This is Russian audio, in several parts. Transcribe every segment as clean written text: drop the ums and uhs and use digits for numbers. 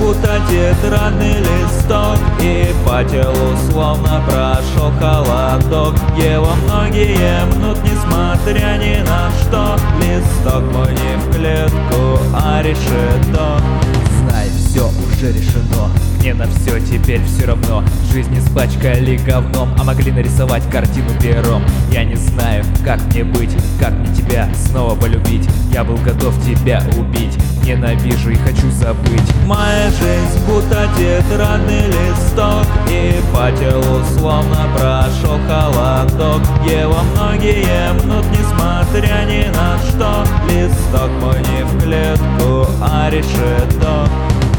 будто тетрадный листок, и по телу словно прошел холодок. Его многие мнут, несмотря ни на что. Листок мой не в клетку, а решеток. Знай, все уже решено, мне на все теперь все равно. Жизнь испачкали говном, а могли нарисовать картину пером. Я не знаю, как мне быть, как мне тебя снова полюбить. Я был готов тебя убить, ненавижу и хочу забыть. Моя жизнь будто тетрадный листок, и по телу словно прошел холодок. Его многие мнут, несмотря ни на что. Листок мой не в клетку, а решеток.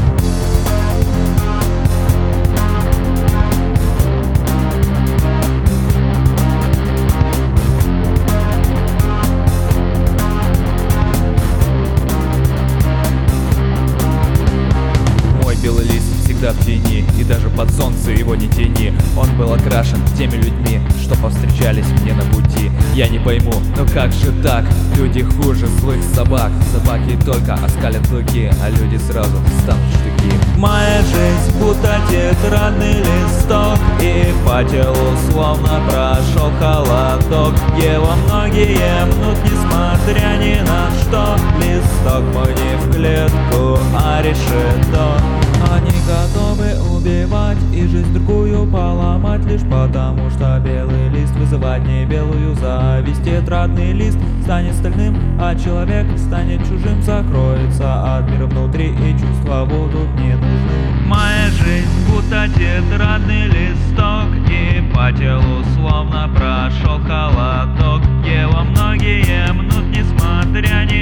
Белый лист всегда в тени, и даже под солнце его не тени. Он был окрашен теми людьми, что повстречались мне на пути. Я не пойму, но как же так? Люди хуже злых собак. Собаки только оскалят клыки, а люди сразу станут штыки. Моя жизнь будто тетрадный листок, и по телу словно прошел холодок. Его многие мнут, несмотря ни на что. Листок мой не в клетку, а решеток. Они готовы убивать и жизнь другую поломать, лишь потому что белый лист вызывает не белую зависть. Тетрадный лист станет стальным, а человек станет чужим. Закроется от мира внутри, и чувства будут не нужны. Моя жизнь будто тетрадный листок, и по телу словно прошел холодок. Его многие мнут, несмотря ни